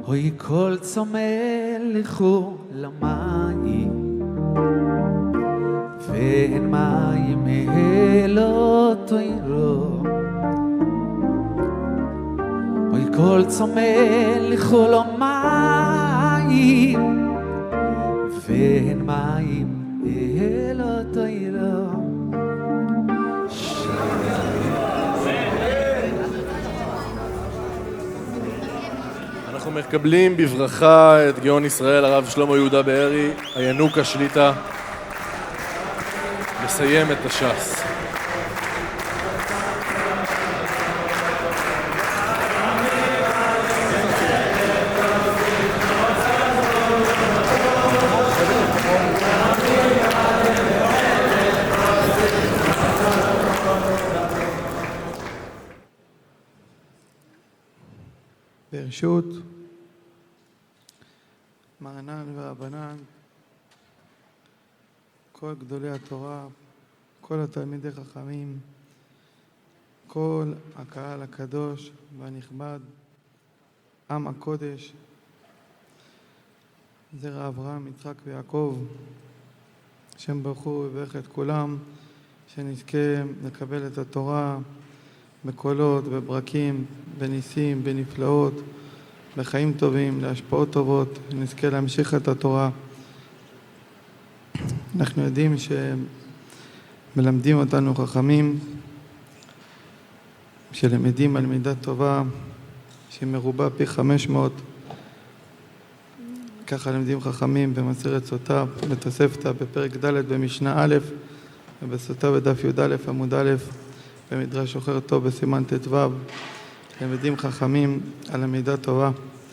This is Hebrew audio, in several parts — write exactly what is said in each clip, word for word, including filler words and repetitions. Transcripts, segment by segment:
אוי כל צומא לכו למים ואין מים אלא תוירו אוי כל צומא לכו למים ואין מים אלא תוירו אנחנו מקבלים בברכה את גאון ישראל הרב שלמה יהודה בארי, הינוק השליטה, לסיים את הש"ס. ברשות מרנן ורבנן, כל גדולי התורה, כל התלמידי חכמים, כל הקהל הקדוש והנכבד, עם הקודש, זרע אברהם, יצחק ויעקב, השם ברוך הוא יברך את כולם, שנזכה לקבל את התורה בקולות, בברקים, בניסים, בנפלאות, בחיים טובים, להשפעות טובות, נזכה להמשיך את התורה. אנחנו יודעים שמלמדים אותנו חכמים שלמדים על מידה טובה שמרובה פי חמש מאות. ככה למדים חכמים במסכת סוטה, בתוספתא, בפרק ד' במשנה א', ובסוטה בדף י"א עמוד א', במדרש אוחר טוב בסימן ט"ו. למדים חכמים על המידה טובה,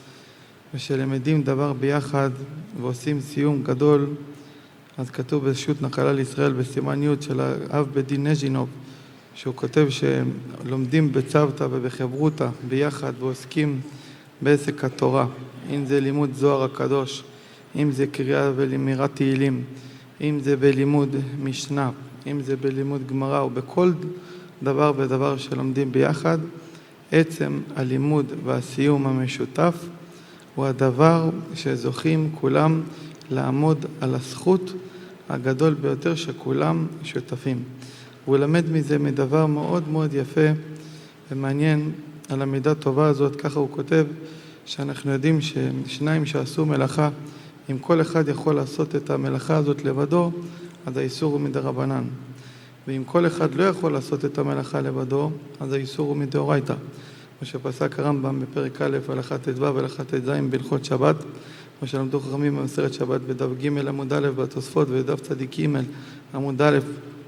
ושלמדים דבר ביחד ועושים סיום גדול. אז כתוב בשו"ת נחלה לישראל בסימן י' של האב בדין נז'ינוב, שהוא כותב שלומדים בצוותא ובחברותא ביחד ועוסקים בעסק התורה, אם זה לימוד זוהר הקדוש, אם זה קריאה ולמירת תהילים, אם זה בלימוד משנה, אם זה בלימוד גמרא, ובכל דבר ודבר שלומדים ביחד. עצם הלימוד והסיום המשותף הוא הדבר שזוכים כולם לעמוד על הזכות הגדול ביותר שכולם שותפים. הוא למד מזה מדבר מאוד מאוד יפה ומעניין על המידה טובה הזאת. ככה הוא כותב שאנחנו יודעים ששניים שעשו מלאכה, אם כל אחד יכול לעשות את המלאכה הזאת לבדו, אז האיסור הוא מדרבנן. ואם כל אחד לא יכול לעשות את המלאכה לבדו, אז האיסור הוא מדאורייתא. כמו שפסק הרמב"ם בפרק א' הלכה ט"ו והלכה ט"ז בהלכות שבת, כמו שלמדו חכמים במסכת שבת בדף ג' עמוד א' בתוספות ובדף צדיק ג' עמוד א',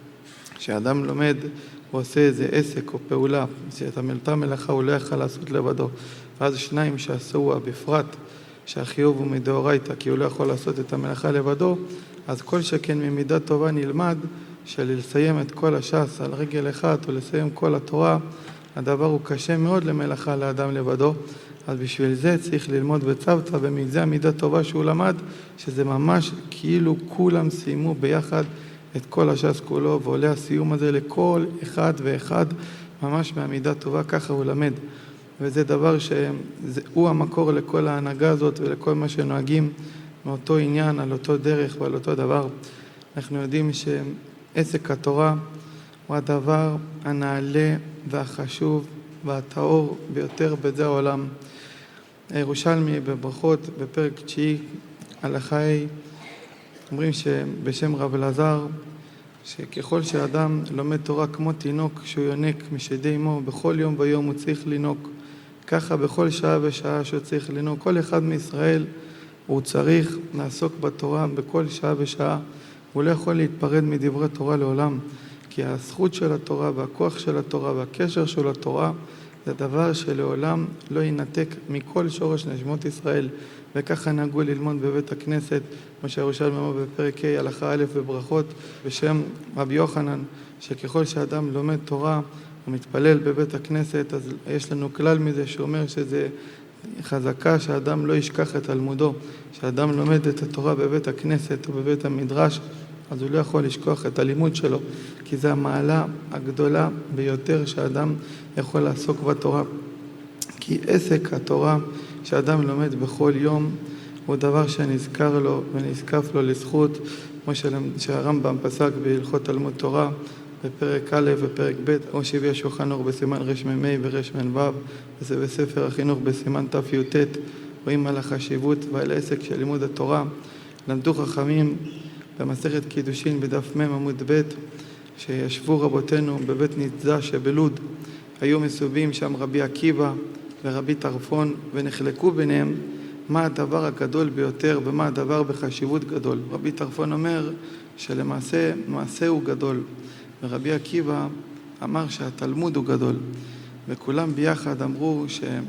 שאדם לומד ועושה איזה עסק או פעולה, שאת המלאכה מלאכה הוא לא יכול לעשות לבדו, ואז שניים שעשוה בפרט שהחיוב הוא מדאורייתא כי הוא לא יכול לעשות את המלאכה לבדו, אז כל שכן ממידה טובה נלמד שלסיים את כל הש"ס על רגל אחת או לסיים כל התורה, הדבר הוא קשה מאוד למלאכה לאדם לבדו. אז בשביל זה צריך ללמוד בצוותא, ומזה המידה טובה שהוא למד, שזה ממש כאילו כולם סיימו ביחד את כל הש"ס כולו, ועולה הסיום הזה לכל אחד ואחד ממש מהמידה טובה. ככה הוא למד, וזה דבר שהוא המקור לכל ההנהגה הזאת ולכל מה שנוהגים מאותו עניין, על אותו דרך ועל אותו דבר. אנחנו יודעים שעסק התורה הוא הדבר הנעלה והחשוב והטהור ביותר בזה העולם. הירושלמי בברכות בפרק תשיעי הלכה ה' אומרים שבשם רב אלעזר, שככל שאדם לומד תורה כמו תינוק שהוא יונק משדי אמו, בכל יום ויום הוא צריך לינוק, ככה בכל שעה ושעה שהוא צריך לינוק. כל אחד מישראל הוא צריך לעסוק בתורה בכל שעה ושעה, הוא לא יכול להתפרד מדברי תורה לעולם, כי הזכות של התורה והכוח של התורה והקשר של התורה זה דבר שלעולם לא ינתק מכל שורש נשמות ישראל. וככה נהגו ללמוד בבית הכנסת, כמו שהירושלמי אומר בפרק ה' הלכה א' בברכות בשם רבי יוחנן, שככל שאדם לומד תורה ומתפלל בבית הכנסת, אז יש לנו כלל מזה שאומר שזה חזקה שאדם לא ישכח את תלמודו. שאדם לומד את התורה בבית הכנסת או בבית המדרש, אז הוא לא יכול לשכוח את הלימוד שלו, כי זה המעלה הגדולה ביותר שאדם יכול לעסוק בתורה. כי עסק התורה שאדם לומד בכל יום הוא דבר שנזכר לו ונזקף לו לזכות, כמו שהרמב"ם פסק בהלכות תלמוד תורה בפרק א' ופרק ב', כמו שהביא השולחן ערוך בסימן רמ"ה ורמ"ו, וזה בספר החינוך בסימן ת"י"ט, רואים על החשיבות ועל העסק של לימוד התורה. למדו חכמים במסכת קידושין בדף מ' עמוד ב', שישבו רבותינו בבית ניצדה שבלוד, היו מסובים שם רבי עקיבא ורבי טרפון, ונחלקו ביניהם מה הדבר הגדול ביותר ומה הדבר בחשיבות גדול. רבי טרפון אומר שלמעשה מעשה הוא גדול, ורבי עקיבא אמר שהתלמוד הוא גדול, וכולם ביחד אמרו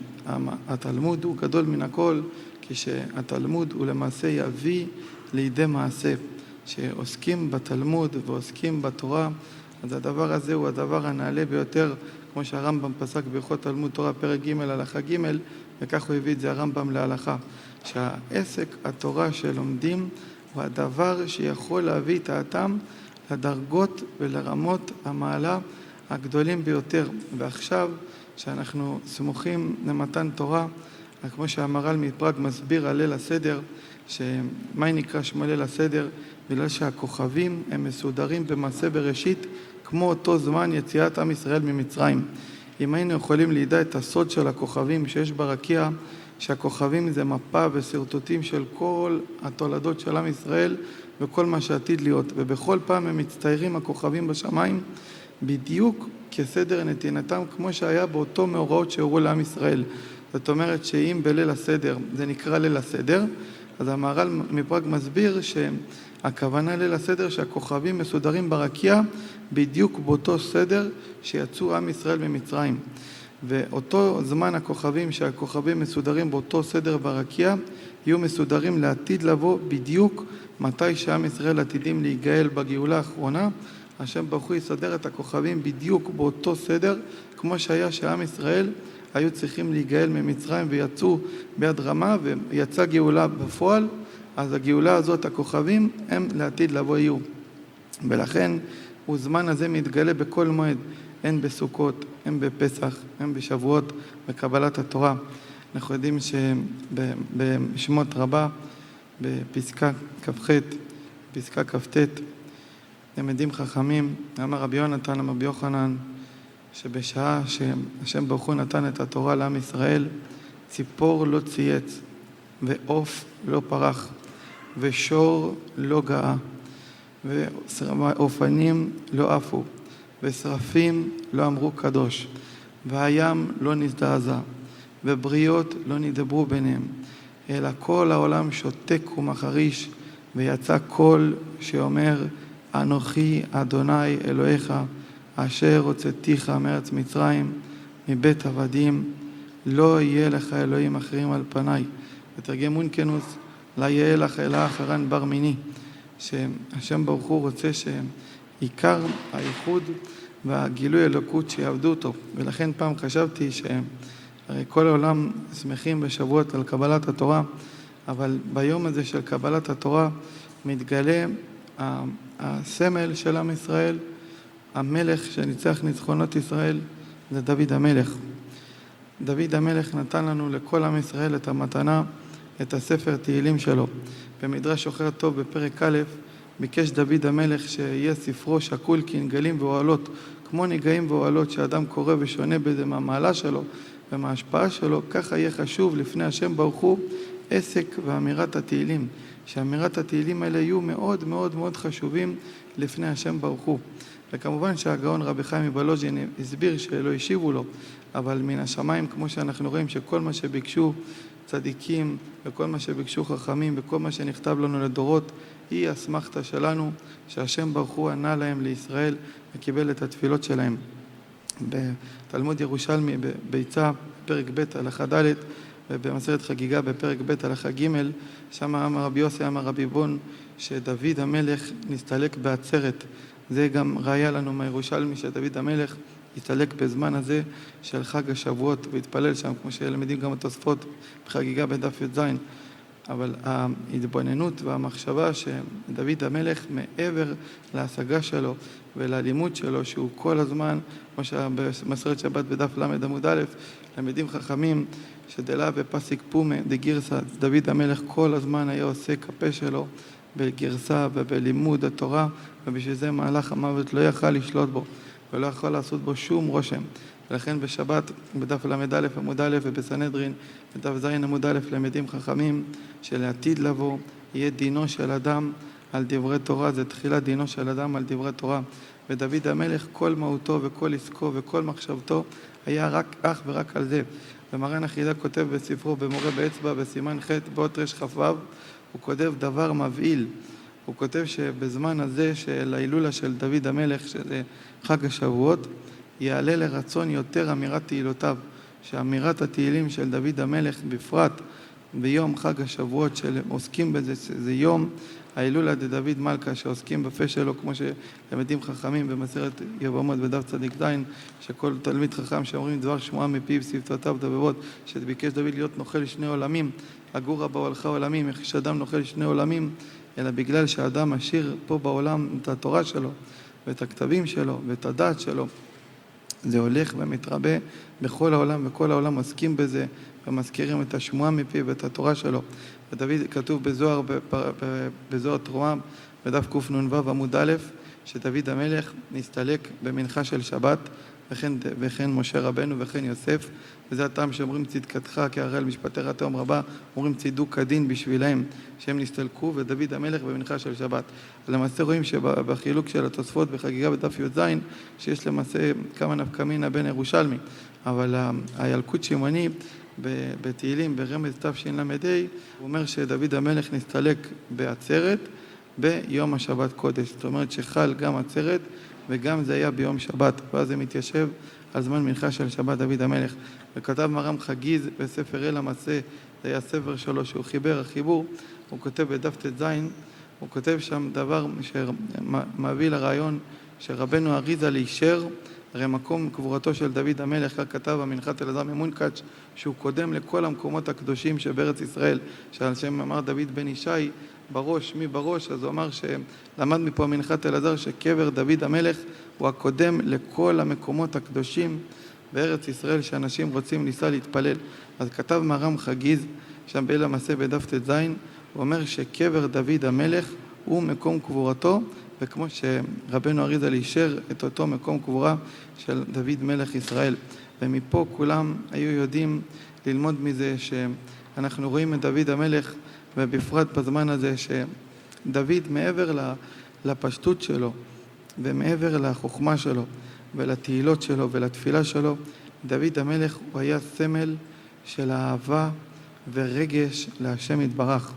שהתלמוד הוא גדול מן הכל, כשהתלמוד הוא למעשה יביא לידי מעשה, שעוסקים בתלמוד ועוסקים בתורה, אז הדבר הזה הוא הדבר הנעלה ביותר, כמו שהרמב"ם פסק בהלכות תלמוד תורה פרק ג' הלכה ג', וכך הוא הביא את זה הרמב"ם להלכה, שהעסק התורה שלומדים הוא הדבר שיכול להביא את האדם לדרגות ולרמות המעלה הגדולים ביותר. ועכשיו שאנחנו סמוכים למתן תורה, כמו שהמהר"ל מפראג מסביר על ליל הסדר, שמה נקרא שמו ליל הסדר? בגלל שהכוכבים הם מסודרים במעשה בראשית כמו אותו זמן יציאת עם ישראל ממצרים. אם היינו יכולים לידע את הסוד של הכוכבים שיש ברקיע, שהכוכבים זה מפה וסרטוטים של כל התולדות של עם ישראל וכל מה שעתיד להיות, ובכל פעם הם מצטיירים הכוכבים בשמיים בדיוק כסדר נתינתם, כמו שהיה באותו מאורעות שהורו לעם ישראל. זאת אומרת שאם בליל הסדר זה נקרא ליל הסדר, אז המהר"ל מפראג מסביר שהכוונה ליל הסדר שהכוכבים מסודרים ברקיע בדיוק באותו סדר שיצאו עם ישראל ממצרים, ואותו זמן הכוכבים שהכוכבים מסודרים באותו סדר ברקיע יהיו מסודרים לעתיד לבוא בדיוק מתי שעם ישראל עתידים להיגאל בגאולה האחרונה. השם ברוך הוא יסדר את הכוכבים בדיוק באותו סדר כמו שהיה שעם ישראל היו צריכים להיגאל ממצרים ויצאו ביד רמה ויצא גאולה בפועל, אז הגאולה הזאת הכוכבים הם לעתיד לבוא יהיו, ולכן הוא זמן הזה מתגלה בכל מועד, הן בסוכות, הן בפסח, הן בשבועות, בקבלת התורה. אנחנו יודעים שבשמות רבה בפסקה כ"ח, פסקה כ"ט, למדים חכמים, אמר רבי יונתן אמר רבי יוחנן, שבשעה שהשם ברוך הוא נתן את התורה לעם ישראל, ציפור לא צייץ ועוף לא פרח ושור לא גאה ואופנים לא עפו ושרפים לא אמרו קדוש והים לא נזדעזע ובריות לא נדברו ביניהם, אלא כל העולם שותק ומחריש, ויצא קול שאומר אנוכי אדוני אלוהיך אשר הוצאתיך מארץ מצרים מבית עבדים, לא יהיה לך אלוהים אחרים על פניי. ותרגם מונקנוס, לא יהיה לך אלא אחרן בר מיני, שהשם ברוך הוא רוצה שעיקר הייחוד והגילוי אלוקות שיעבדו אותו. ולכן פעם חשבתי שהרי כל העולם שמחים בשבועות על קבלת התורה, אבל ביום הזה של קבלת התורה מתגלה הסמל של עם ישראל, המלך שניצח ניצחונות ישראל, זה דוד המלך. דוד המלך נתן לנו לכל עם ישראל את המתנה, את הספר תהילים שלו. במדרש שוחר טוב בפרק א', ביקש דוד המלך שיהיה ספרו שקול כנגלים ואוהלות, כמו נגעים ואוהלות שאדם קורא ושונה בזה מהמעלה שלו ומההשפעה שלו, ככה יהיה חשוב לפני השם ברוך הוא עסק ואמירת התהילים, שאמירת התהילים האלה יהיו מאוד מאוד מאוד חשובים לפני השם ברוך הוא. וכמובן שהגאון רבי חיים מבולוז'ין הסביר שלא השיבו לו, אבל מן השמיים, כמו שאנחנו רואים, שכל מה שביקשו צדיקים וכל מה שביקשו חכמים וכל מה שנכתב לנו לדורות היא אסמכתה שלנו, שהשם ברוך הוא ענה להם לישראל וקיבל את התפילות שלהם. בתלמוד ירושלמי בביצה פרק ב' הלכה ד' ובמסכת חגיגה בפרק ב' הלכה ג', שם אמר רבי יוסי אמר רבי בון שדוד המלך נסתלק בעצרת. זה גם ראיה לנו מהירושלמי שדוד המלך הסתלק בזמן הזה של חג השבועות והתפלל שם, כמו שלמדים גם התוספות בחגיגה בדף י"ז. אבל ההתבוננות והמחשבה שדוד המלך מעבר להשגה שלו וללימוד שלו, שהוא כל הזמן, כמו שבמסכת שבת בדף למד עמוד א', למדים חכמים שדלה בפסיק פומה דגרסה, דוד המלך כל הזמן היה עושה כפה שלו בגרסה ובלימוד התורה, ובשביל זה מהלך המוות לא יכל לשלוט בו ולא יכול לעשות בו שום רושם. ולכן בשבת בדף למד א' עמוד א' ובסנהדרין בדף ז' עמוד א' למדים חכמים שלעתיד לבוא יהיה דינו של אדם על דברי תורה, זה תחילת דינו של אדם על דברי תורה. ודוד המלך כל מהותו וכל עסקו וכל מחשבתו היה רק אך ורק על זה. ומרן החידה כותב בספרו במורה באצבע בסימן ח' באות רש כ"ו, הוא כותב דבר מבהיל. הוא כותב שבזמן הזה של ההילולה של דוד המלך, שזה חג השבועות, יעלה לרצון יותר אמירת תהילותיו, שאמירת התהילים של דוד המלך בפרט ביום חג השבועות שעוסקים בזה, זה יום ההילולה דוד מלכה שעוסקים בפה שלו, כמו שלמדים חכמים במסכת יבמות בדף צדיק ז', שכל תלמיד חכם שאומרים דבר שמועה מפיו שפתותיו דבבות, שביקש דוד להיות נוכל שני עולמים, הגורה באוהלך עולמים, איך שאדם נוכל שני עולמים, אלא בגלל שאדם משאיר פה בעולם את התורה שלו ואת הכתבים שלו ואת הדעת שלו, זה הולך ומתרבה בכל העולם, וכל העולם עוסקים בזה ומזכירים את השמועה מפיו ואת התורה שלו. ודוד כתוב בזוהר, בזוהר תרומה, בדף קנ"ו עמוד א', שדוד המלך נסתלק במנחה של שבת, וכן, וכן משה רבנו וכן יוסף, וזה הטעם שאומרים צדקתך כהראל משפטיך תהום רבה, אומרים צידוק הדין בשבילהם שהם נסתלקו, ודוד המלך במנחה של שבת. למעשה רואים שבחילוק של התוספות בחגיגה בדף י"ז שיש למעשה כמה נפקא מינה בין ירושלמי, אבל הילקוט שמעוני בתהילים ברמז תשל"ה הוא אומר שדוד המלך נסתלק בעצרת ביום השבת קודש, זאת אומרת שחל גם עצרת וגם זה היה ביום שבת, ואז זה מתיישב על זמן מנחה של שבת דוד המלך. וכתב מרם חגיז בספר אל המעשה, זה היה ספר שלו שהוא חיבר החיבור, הוא כותב בדף ט"ז, הוא כותב שם דבר שמביא לרעיון שרבנו אריזל אישר, הרי מקום קבורתו של דוד המלך, כך כתב המנחת אלעזר ממונקאץ', שהוא קודם לכל המקומות הקדושים שבארץ ישראל, שעל שם אמר דוד בן ישי בראש, מי בראש, אז הוא אמר שלמד מפה המנחת אלעזר שקבר דוד המלך הוא הקודם לכל המקומות הקדושים בארץ ישראל שאנשים רוצים ניסה להתפלל. אז כתב מרם חגיז שם באל המעשה בדף ט"ז, הוא אומר שקבר דוד המלך הוא מקום קבורתו, וכמו שרבנו אריזל אישר את אותו מקום קבורה של דוד מלך ישראל. ומפה כולם היו יודעים ללמוד מזה שאנחנו רואים את דוד המלך, ובפרט בזמן הזה שדוד מעבר לפשטות שלו ומעבר לחוכמה שלו ולתהילות שלו ולתפילה שלו, דוד המלך הוא היה סמל של אהבה ורגש להשם יתברך.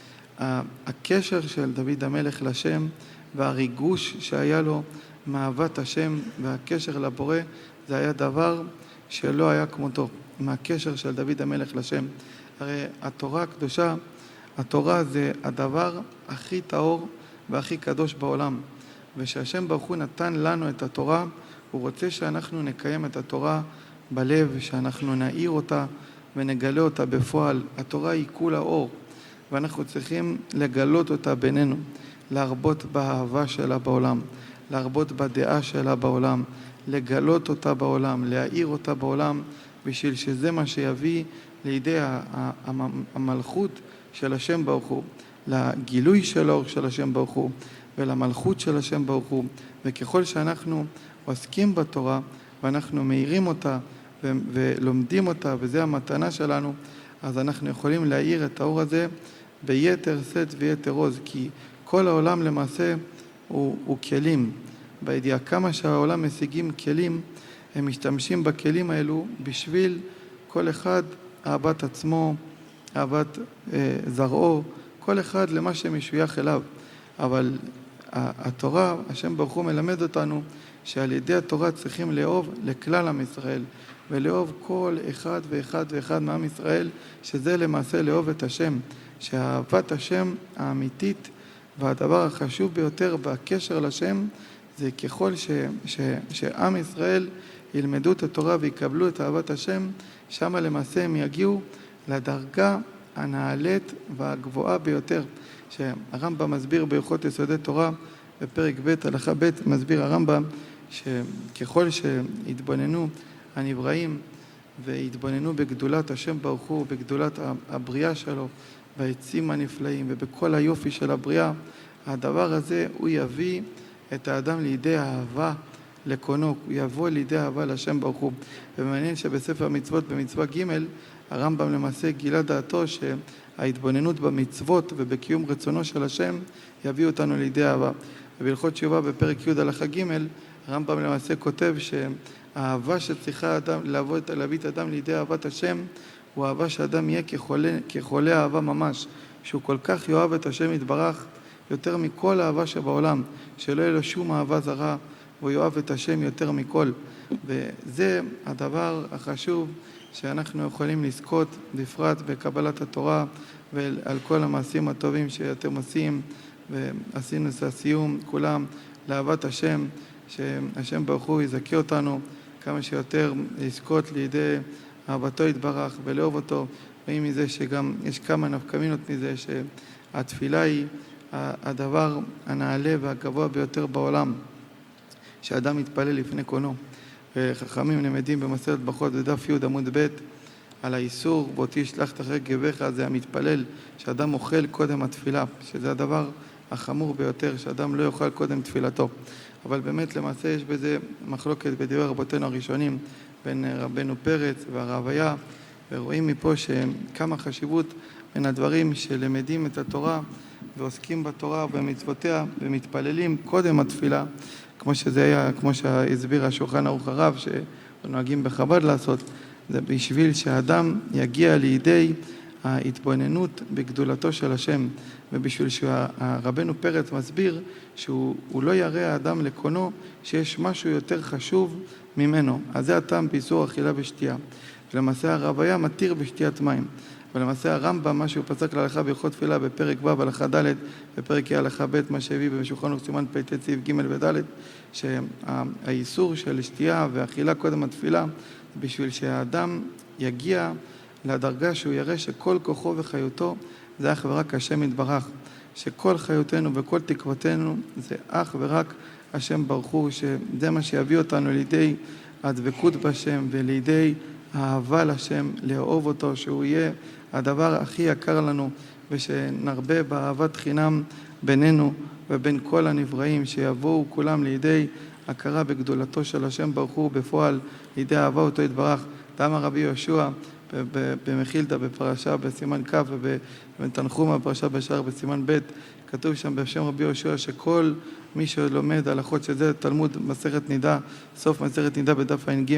הקשר של דוד המלך לשם והריגוש שהיה לו מאהבת השם והקשר לבורא, זה היה דבר שלא היה כמותו, מהקשר של דוד המלך לשם. הרי התורה הקדושה, התורה זה הדבר הכי טהור והכי קדוש בעולם, ושהשם ברוך הוא נתן לנו את התורה, הוא רוצה שאנחנו נקיים את התורה בלב, שאנחנו נאיר אותה ונגלה אותה בפועל. התורה היא כולה אור, ואנחנו צריכים לגלות אותה בינינו, להרבות באהבה שלה בעולם, להרבות בדעה שלה בעולם, לגלות אותה בעולם, להאיר אותה בעולם, בשביל שזה מה שיביא לידי המלכות של השם ברוך הוא, לגילוי של האור של השם ברוך הוא ולמלכות של השם ברוך הוא. וככל שאנחנו עוסקים בתורה ואנחנו מאירים אותה ו- ולומדים אותה, וזה המתנה שלנו, אז אנחנו יכולים להאיר את האור הזה ביתר שאת ויתר עוז, כי כל העולם למעשה הוא, הוא כלים. בידיעה כמה שהעולם משיגים כלים, הם משתמשים בכלים האלו בשביל כל אחד אהבת עצמו, אהבת אה, זרעו, כל אחד למה שמשוייך אליו. אבל התורה, השם ברוך הוא מלמד אותנו שעל ידי התורה צריכים לאהוב לכלל עם ישראל, ולאהוב כל אחד ואחד ואחד מעם ישראל, שזה למעשה לאהוב את השם, שאהבת השם האמיתית והדבר החשוב ביותר בקשר לשם, זה ככל ש, ש, שעם ישראל ילמדו את התורה ויקבלו את אהבת השם, שם למעשה הם יגיעו לדרגה הנעלית והגבוהה ביותר, שהרמב"ם מסביר בהלכות יסודי תורה, בפרק ב' הלכה ב' מסביר הרמב"ם, שככל שהתבוננו הנבראים והתבוננו בגדולת השם ברוך הוא, בגדולת הבריאה שלו, בעצים הנפלאים ובכל היופי של הבריאה, הדבר הזה הוא יביא את האדם לידי אהבה לקונו, הוא יבוא לידי אהבה לשם ברוך הוא. ומעניין שבספר המצוות במצווה ג' הרמב"ם למעשה גילה דעתו שההתבוננות במצוות ובקיום רצונו של השם יביא אותנו לידי אהבה. ובהלכות תשובה בפרק י' הלכה ג' הרמב"ם למעשה כותב שהאהבה שצריכה אדם, להביא, להביא את האדם לידי אהבת השם הוא אהבה שאדם יהיה כחולה, כחולה אהבה ממש, שהוא כל כך יאהב את השם יתברך יותר מכל אהבה שבעולם, שלא יהיה לו שום אהבה זרה, והוא יאהב את השם יותר מכל. וזה הדבר החשוב שאנחנו יכולים לזכות בפרט בקבלת התורה ועל כל המעשים הטובים שאתם עושים, ועשינו את הסיום כולם לאהבת השם, שהשם ברוך הוא יזכה אותנו כמה שיותר לזכות לידי אהבתו יתברך ולאהוב אותו. רואים מזה שגם יש כמה נפקמינות מזה שהתפילה היא הדבר הנעלה והגבוה ביותר בעולם, שאדם מתפלל לפני קונו. וחכמים למדים במסכת ברכות בדף י' עמוד ב' על האיסור בו תשלח אחרי גביך, זה המתפלל שאדם אוכל קודם התפילה, שזה הדבר החמור ביותר, שאדם לא יאכל קודם תפילתו. אבל באמת למעשה יש בזה מחלוקת בדברי רבותינו הראשונים בין רבנו פרץ והרעביה, ורואים מפה שכמה חשיבות בין הדברים שלמדים את התורה ועוסקים בתורה ובמצוותיה ומתפללים קודם התפילה, כמו שזה היה, כמו שהסביר השולחן ערוך הרב שנוהגים בחב"ד לעשות, זה בשביל שהאדם יגיע לידי ההתבוננות בגדולתו של השם, ובשביל שהרבנו פרץ מסביר שהוא לא יראה האדם לקונו שיש משהו יותר חשוב ממנו. אז זה הטעם באיסור אכילה ושתייה. ולמעשה הרעביה מתיר בשתיית מים. ולמעשה הרמב"ם, מה שהוא פסק להלכה בהלכות תפילה בפרק ו' הלכה ד' בפרק ה' הלכה ב', מה שהביא בשולחן ערוך סימן פ"ט סעיף ג' וד', שהאיסור של שתייה ואכילה קודם התפילה בשביל שהאדם יגיע לדרגה שהוא יראה שכל כוחו וחיותו זה אך ורק השם יתברך, שכל חיותנו וכל תקוותנו זה אך ורק השם ברוך הוא, שזה מה שיביא אותנו לידי הדבקות בשם ולידי האהבה לשם, לאהוב אותו, שהוא יהיה הדבר הכי יקר לנו, ושנרבה באהבת חינם בינינו ובין כל הנבראים, שיבואו כולם לידי הכרה בגדולתו של השם ברוך הוא בפועל, לידי אהבה אותו יתברך. דאמר רבי יהושע במחילתא בפרשה בסימן כ' ובתנחומא בפרשה בשער בסימן ב', כתוב שם בשם רבי יהושע שכל מי שלומד הלכות, שזה תלמוד מסכת נידה, סוף מסכת נידה בדף ע"ג,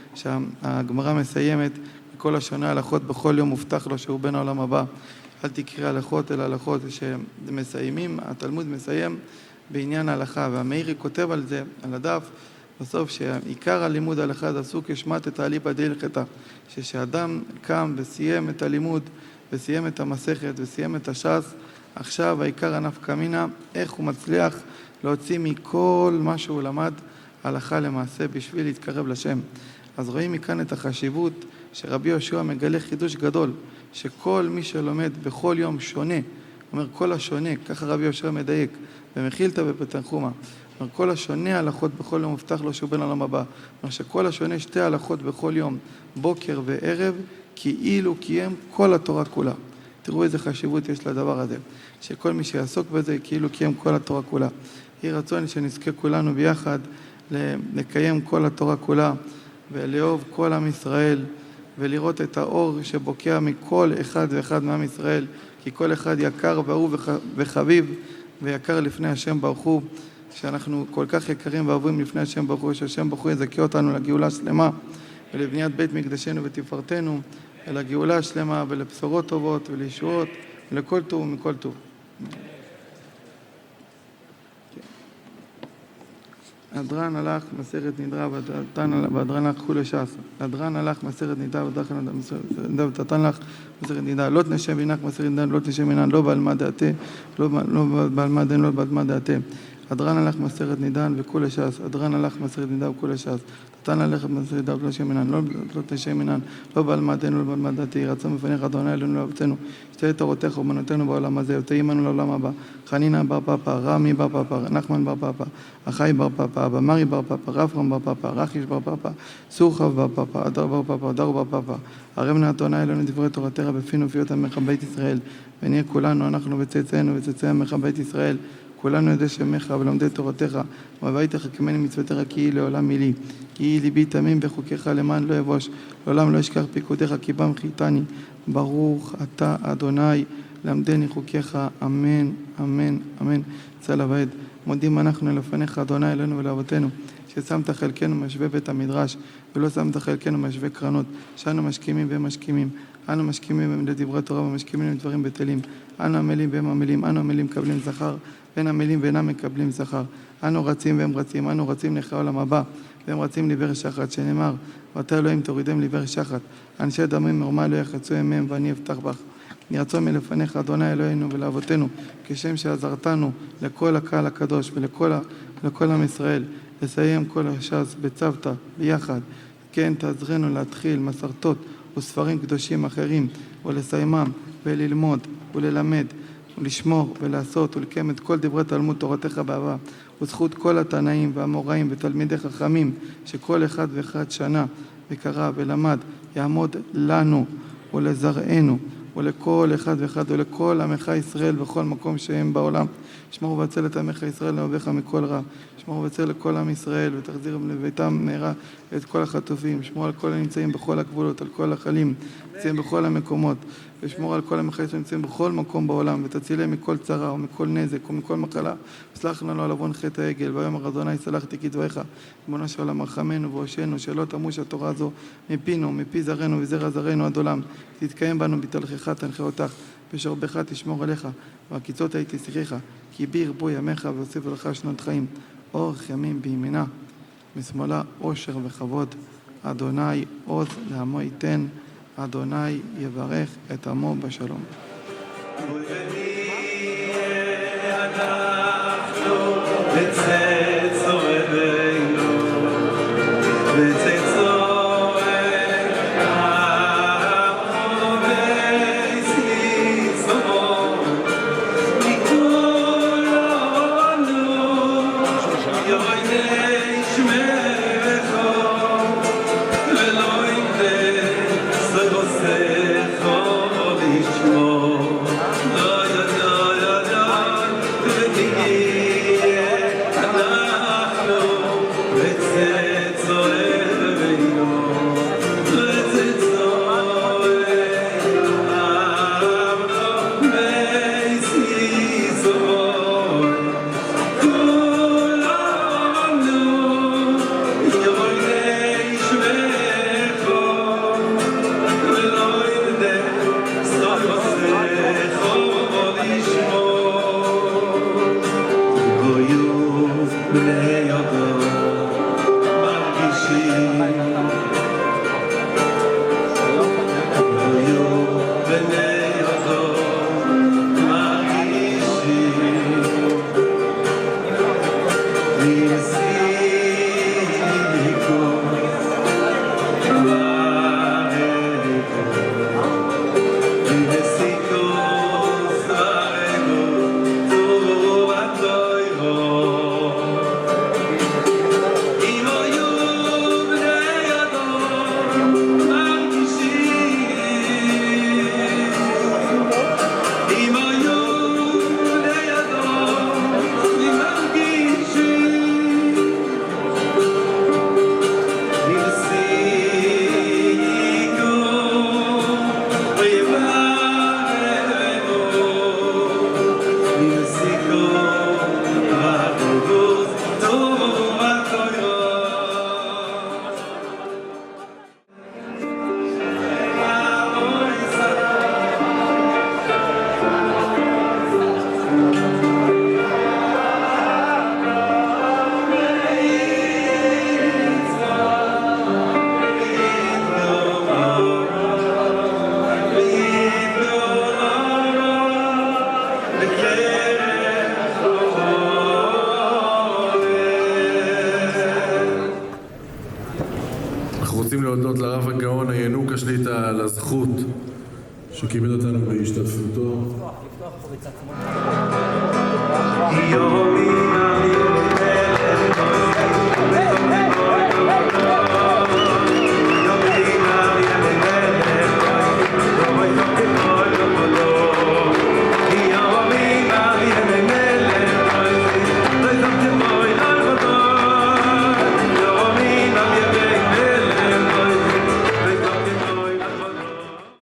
שהגמרא מסיימת כל השנה הלכות בכל יום מובטח לו שהוא בן העולם הבא. אל תקרא הלכות אלא הלכות שמסיימים, התלמוד מסיים בעניין ההלכה, והמאירי כותב על זה, על הדף, בסוף שעיקר הלימוד ההלכה זה עשו כשמת את האליבא דהלכתא, ששאדם קם וסיים את הלימוד וסיים את המסכת וסיים את הש"ס, עכשיו העיקר הנפקא מינה, איך הוא מצליח להוציא מכל מה שהוא למד הלכה למעשה בשביל להתקרב לשם. אז רואים מכאן את החשיבות שרבי יהושע מגלה חידוש גדול, שכל מי שלומד בכל יום שונה, אומר כל השונה, ככה רבי יהושע מדייק, במחילתא ובתנחומא, אומר כל השונה הלכות בכל יום מובטח לו שהוא בן העולם הבא, אומר שכל השונה שתי הלכות בכל יום, בוקר וערב, כאילו קיים כל התורה כולה. תראו איזה חשיבות יש לדבר הזה, שכל מי שיעסוק בזה כאילו קיים כל התורה כולה. יהי רצון שנזכה כולנו ביחד לקיים כל התורה כולה, ולאהוב כל עם ישראל, ולראות את האור שבוקע מכל אחד ואחד מעם ישראל, כי כל אחד יקר ואהוב וחביב ויקר לפני השם ברוך הוא, שאנחנו כל כך יקרים ואהובים לפני השם ברוך הוא, שהשם ברוך הוא יזכה אותנו לגאולה שלמה ולבניית בית מקדשנו ותפארתנו, ולגאולה שלמה ולבשורות טובות ולישועות ולכל טוב ומכל טוב. הדרן הלך מסכת נדרה והדרן הלך כולי ש"ס. הדרן הלך מסכת נדרה ודרן הלך מסכת נדרה. לא תנשם בינך מסכת נדרה, לא תנשם בינן, לא בעל מה דעתה, לא בעל מה דין, לא בעל מה דעתה. אדרן הלך מסרת נידן וכולי ש"ס, אדרן הלך מסרת נידן וכולי ש"ס, תתן ללכת מסרת נידן ולא שם מנן, לא תשם מנן, לא בעל מעדנו, לא בעל מעדתי, רצון בפניך אדוני אלוהינו לאבותינו, שתי תורותיך ובנותינו בעולם הזה, ותהי עמנו לעולם הבא, חנינה בר פפא, רמי בר פפא, נחמן בר פפא, אחי בר פפא, אבא מרי בר פפא, רפרם בר פפא, רחיש בר פפא, סורחב בר פפא, אדר בר פפא, אדר בר פפא, הרבנה אדוני אלוהינו דברי תורתך בפינו ובפיות עמך בית ישראל, ונהיה כולנו, אנחנו וצאצאינו וצאצאי עמך בית ישראל, כולנו יודעי שמך ולומדי תורתך, ובית חכמני מצוותיך כי היא לעולם מילי, כי היא ליבי תמים בחוקיך למען לא יבוש, לעולם לא אשכח פיקודיך כי בם חיתני, ברוך אתה אדוני למדני חוקיך, אמן, אמן, אמן. צלע ועד. מודים אנחנו לפניך אדוני אלינו ולאבותינו, ששמת חלקנו משווה בית המדרש, ולא שמת חלקנו משווה קרנות, שאנו משכימים והם משכימים, אנו משכימים לדברי תורה ומשכימים לדברים בטלים, אנו עמלים והם עמלים, אנו עמלים מקבלים שכר, בין עמלים ואינם מקבלים שכר, אנו רצים והם רצים, אנו רצים לך העולם הבא, והם רצים לעבר שחת, שנאמר, ואתה אלוהים תורידם לעבר שחת, אנשי דמים מרמה לא יחצו ימיהם ואני אבטח בך. נרצה מלפניך אדוני אלוהינו ולאבותינו, כשם שעזרתנו לכל הקהל הקדוש ולכל לכל עם ישראל, לסיים כל הש"ס בצוותא ביחד, כן תעזרנו להתחיל מסרטות וספרים קדושים אחרים, ולסיימם וללמוד וללמד ולשמור ולעשות ולקיים את כל דברי תלמוד תורתך באהבה, וזכות כל התנאים והאמוראים ותלמידי חכמים, שכל אחד ואחד שנה וקרא ולמד, יעמוד לנו ולזרענו ולכל אחד ואחד ולכל עמך ישראל בכל מקום שהם בעולם. שמור ובצל את עמך ישראל לאוהביך מכל רע. שמור ובצל לכל עם ישראל ותחזיר לביתם מהרה את כל החטופים. שמור על כל הנמצאים בכל הגבולות, על כל החלים, נמצאים בכל המקומות. ושמור על כל עמך ישראל נמצאים בכל מקום בעולם, ותצילם מכל צרה ומכל נזק ומכל מחלה. וסלח לנו על עוון חטא העגל, ויאמר אדוני סלחתי כדבריך. ריבונו של עולם רחמנו והושענו, שלא תמוש התורה הזו מפינו, מפי זרענו וזרע זרענו עד עולם. תתקיים בנו בתלכך תנחה אותך, בשרבך תשמור עליך, והקיצות הייתי שיחיך, כי בי ירבו ימיך והוסיפו לך שנות חיים, אורך ימים בימינה, משמאלה אושר וכבוד. אדוני עוז לעמו ייתן, אדוני יברך את עמו בשלום. Lord הזכות שכיבד אותנו בהשתתפותו. יומי